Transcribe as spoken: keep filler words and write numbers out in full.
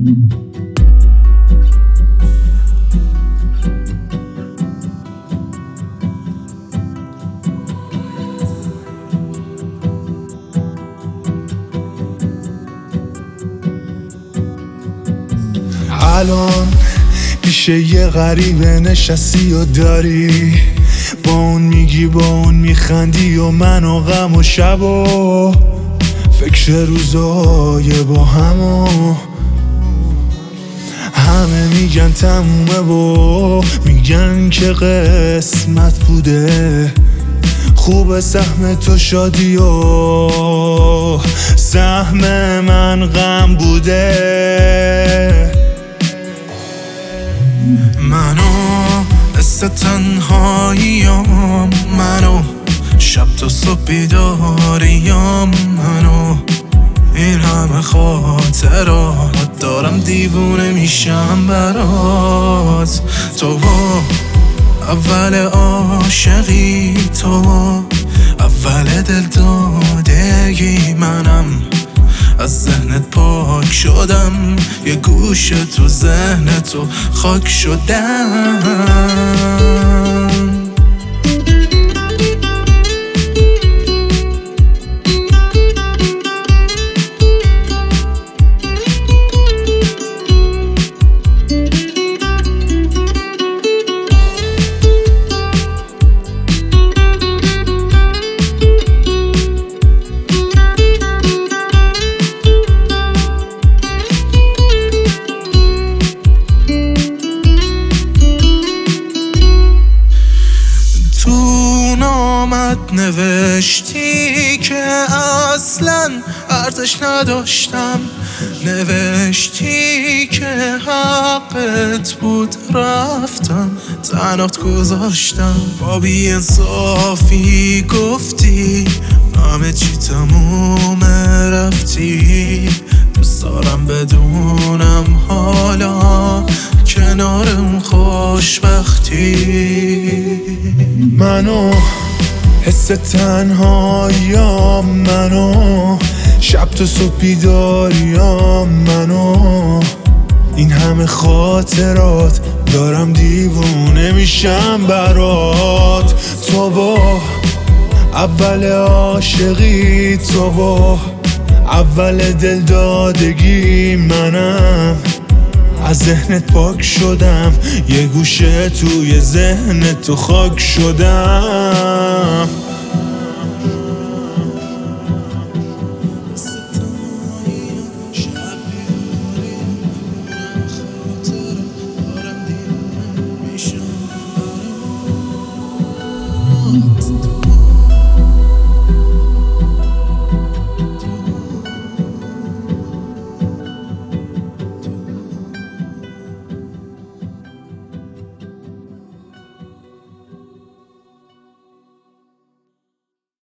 الان پیش یه غریبه نشستی و داری با اون میگی با اون میخندی و من و غم و شب و فکر روزای با هم و همه میگن تمومه و میگن که قسمت بوده خوب سهم تو شادی و سهم من غم بوده منو قصه تنهاییام منو شب تا صبح بیداریم منو این همه خاطرات دارم دیوونه میشم برات تو اول عاشقی تو اول دل دادگی منم از ذهنت پاک شدم یه گوشه تو ذهن تو خاک شدم نوشتی که اصلا ارزش نداشتم نوشتی که حقت بود رفتم تنهات گذاشتم با بی انصافی گفتی همه چی تمومه رفتی دوست دارم بدونم حالا کنار اون خوشبختی منو حس تنهاییام منو شب تا صبح بیداریم منو این همه خاطرات دارم دیوونه میشم برات تو با اول عاشقی تو با اول دل دادگی منم از ذهنت پاک شدم یه گوشه توی ذهنت تو خاک شدم